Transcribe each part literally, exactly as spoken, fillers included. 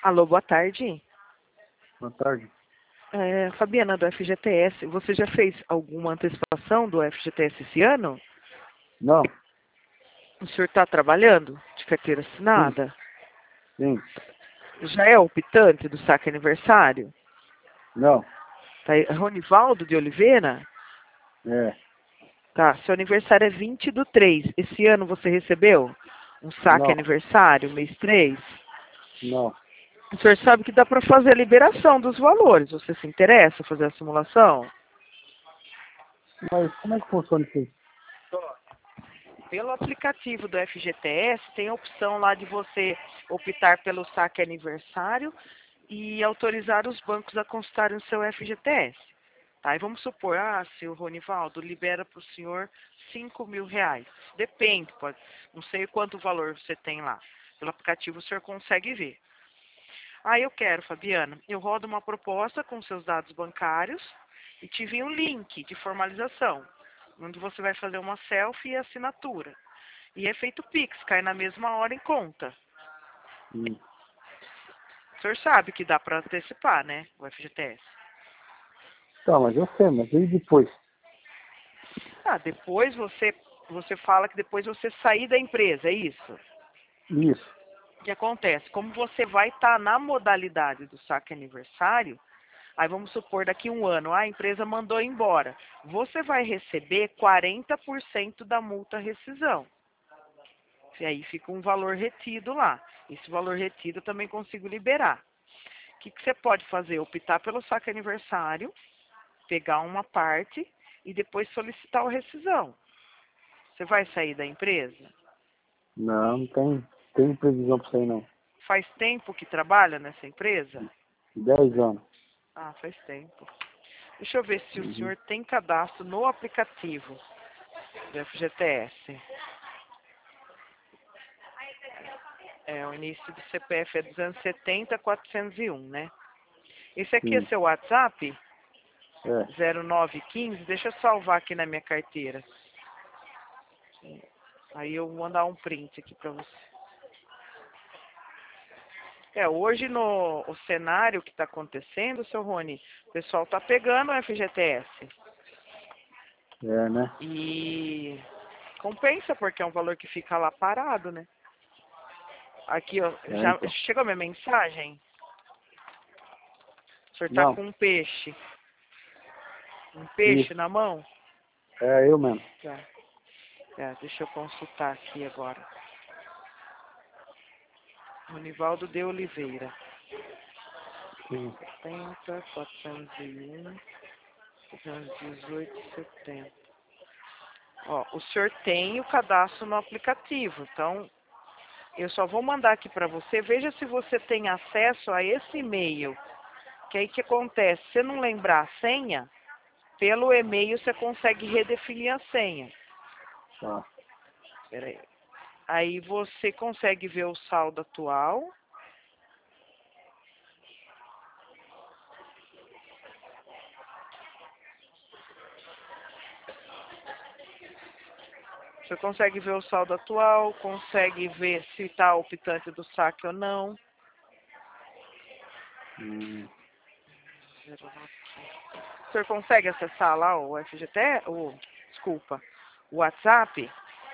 Alô, boa tarde. Boa tarde. É, Fabiana, do F G T S. Você já fez alguma antecipação do F G T S esse ano? Não, O senhor está trabalhando de carteira sim, assinada? sim, Já é optante do saque aniversário? não, Tá, aí, Ronivaldo de Oliveira? é, Tá, seu aniversário é vinte do três. Esse ano você recebeu um saque não, aniversário, mês três? não. O senhor sabe que dá para fazer a liberação dos valores. Você se interessa em fazer a simulação? Mas como é que funciona isso aí? Pelo aplicativo do F G T S, tem a opção lá de você optar pelo saque aniversário e autorizar os bancos a constarem o seu F G T S. Tá? E vamos supor, ah, seu Ronivaldo, libera para o senhor cinco mil reais. Depende, pode, não sei quanto valor você tem lá. Pelo aplicativo o senhor consegue ver. Ah, eu quero, Fabiana, eu rodo uma proposta com seus dados bancários e te envio um link de formalização, onde você vai fazer uma selfie e assinatura. E é feito Pix, cai na mesma hora em conta. Hum. O senhor sabe que dá para antecipar, né, o F G T S. Tá, mas eu sei, mas e depois? Ah, depois você, você fala que depois você sair da empresa, é isso? Isso. O que acontece? Como você vai estar na modalidade do saque aniversário, aí vamos supor daqui a um ano, a empresa mandou embora. Você vai receber quarenta por cento da multa rescisão. E aí fica um valor retido lá. Esse valor retido eu também consigo liberar. O que, que você pode fazer? Optar pelo saque aniversário, pegar uma parte e depois solicitar a rescisão. Você vai sair da empresa? Não, não tem, tem previsão pra isso aí não. Faz tempo que trabalha nessa empresa? Dez anos. Ah, faz tempo. Deixa eu ver se o Uhum. senhor tem cadastro no aplicativo do F G T S. É, o início do C P F é duzentos e setenta, quatrocentos e um, né? Esse aqui é Sim, seu WhatsApp? é. zero nove um cinco, deixa eu salvar aqui na minha carteira. Aí eu vou mandar um print aqui pra você. É, hoje no o cenário que está acontecendo, seu Rony, o pessoal tá pegando o F G T S. É, né? E compensa porque é um valor que fica lá parado, né? Aqui, ó, É, já então. chegou a minha mensagem? O senhor tá Não, com um peixe. Um isso. peixe na mão? É eu mesmo. Tá. É, deixa eu consultar aqui agora. Ronivaldo de Oliveira. Sim. setenta, quatrocentos e um, duzentos e dezoito, setenta. Ó, o senhor tem o cadastro no aplicativo, então eu só vou mandar aqui para você. Veja se você tem acesso a esse e-mail. Que aí que acontece? Se você não lembrar a senha, pelo e-mail você consegue redefinir a senha. Tá. Espera aí. Aí você consegue ver o saldo atual. Você consegue ver o saldo atual, consegue ver se está optante do saque ou não. Hum. O senhor consegue acessar lá o F G T, o, desculpa, o WhatsApp?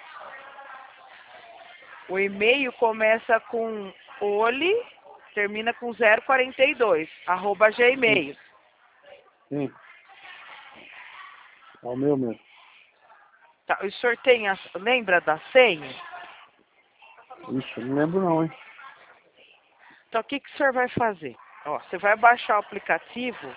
O e-mail começa com oli, termina com zero quarenta e dois, arroba Sim, gmail. sim. É o meu mesmo. Tá, o senhor tem a, lembra da senha? Ixi, eu não lembro não, hein? Então o que, que o senhor vai fazer? Ó, você vai baixar o aplicativo,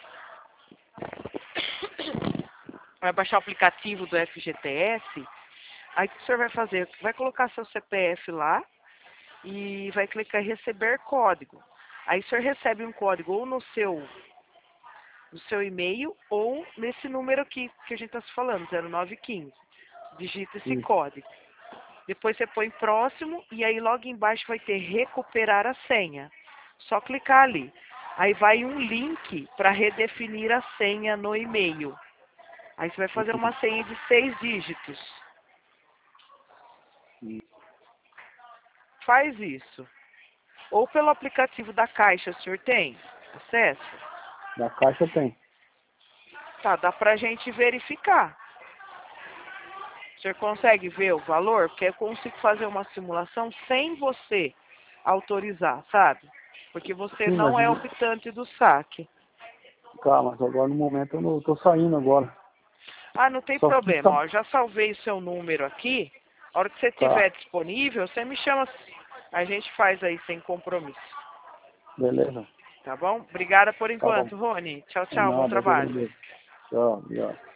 vai baixar o aplicativo do F G T S, aí o que o senhor vai fazer? Vai colocar seu C P F lá e vai clicar em receber código. Aí o senhor recebe um código ou no seu, no seu e-mail ou nesse número aqui que a gente está se falando, zero nove um cinco. Digita esse Sim. código. Depois você põe próximo e aí logo embaixo vai ter recuperar a senha. Só clicar ali. Aí vai um link para redefinir a senha no e-mail. Aí você vai fazer uma senha de seis dígitos. Hum. Faz isso. Ou pelo aplicativo da Caixa, o senhor tem acesso? Da Caixa tem. Tá, dá pra gente verificar. O senhor consegue ver o valor? Porque eu consigo fazer uma simulação sem você autorizar, sabe? Porque você Sim, não mas é eu- optante do saque. tá, mas agora no momento eu não tô saindo agora. Ah, não tem Só que problema. tá, Ó, eu já salvei o seu número aqui. A hora que você tá, estiver disponível, você me chama. A gente faz aí sem compromisso. beleza. Tá bom? Obrigada por Tá bom. enquanto, Rony. Tchau, É tchau. Bom nada, eu que trabalho. agradeço. Tchau, tchau.